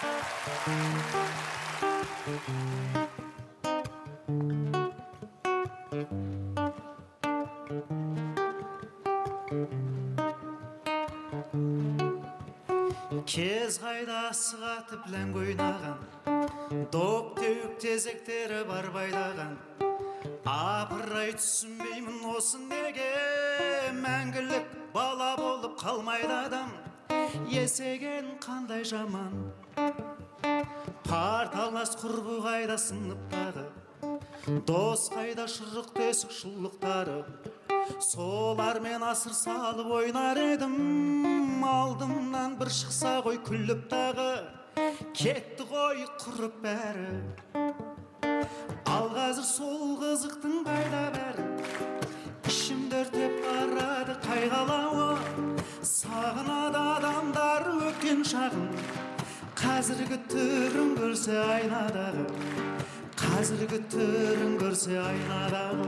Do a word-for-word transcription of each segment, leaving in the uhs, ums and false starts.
Кез қайда асығатып ләңгі ойнаған, доп теуіп тезектері бар байдаған. Апырай түсінбеймін осы неге, мәңгілік бала болып қалмайды адам. Есеген қандай жаман, парталас құрбы қайда сыныптағы, дос қайда шұрық тесік шұлықтары. Солармен асыр салып ойнар едім, алдымнан бір шықса ғой күліп тағы, кетті ғой құрып бәрі. Ал қазір сол қызықтың қайда бәрі, ішімді өртеп барады қайғалауы. Сағынады адамдар өткен шағын, қазіргі түрін көрсе айнадағы, қазіргі түрін көрсе айнадағы.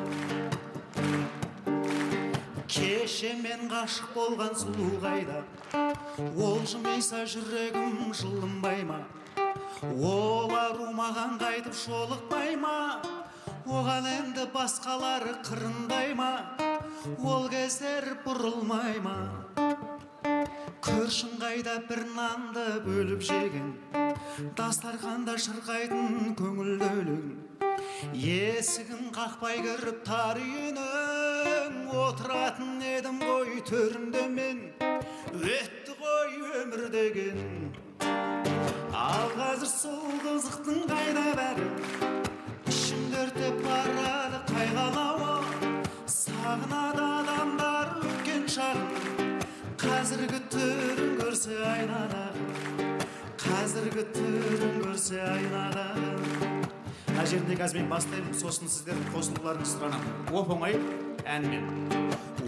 Кеше мен ғашық болған сұлу қайда, ол жымиса жүрегім жылынбай ма? Ол ару маған қайтып жолықпай ма? Оған енді басқалары қырындай ма? Ол кездер бұрылмай ма? Көршің қайда бір нанды бөліп жеген, дастарханда шырқайтын көңілді өлең. Есігін қақпай кіріп тар үйінің, отыратын едім ғой төрінде мен. Өтті ғой өмір деген, ал қазір сол қызықтың қайда бәрі, ішімді өртеп барады қайғалауы. Сағынады адамдар өткен шағын, қазіргі түрін көрсе айнадағы, қазіргі түрін көрсе айнадағы. Мына жерінде қазір мен бастаймын, сосын сіздердің қосылуларыңызды сұранамын. Оп-оңай әнмен.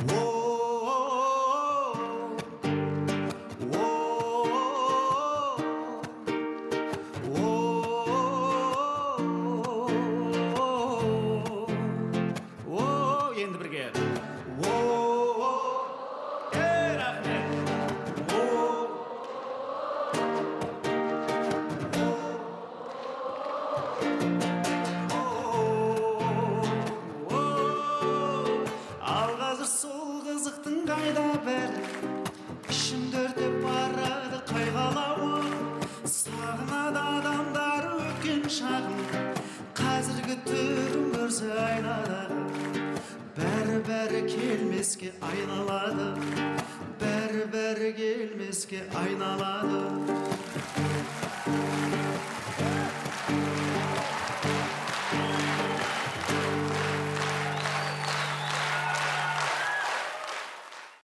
Енді бірге. Сол қызықтың қайда бәрі, ішімді өртеп барады қайғалауы. Сағынады адамдар өткен шағын, қазіргі түрін көрсе айнадағы, бәрі-бәрі келмеске айналады, бәрі-бәрі келмеске айналады.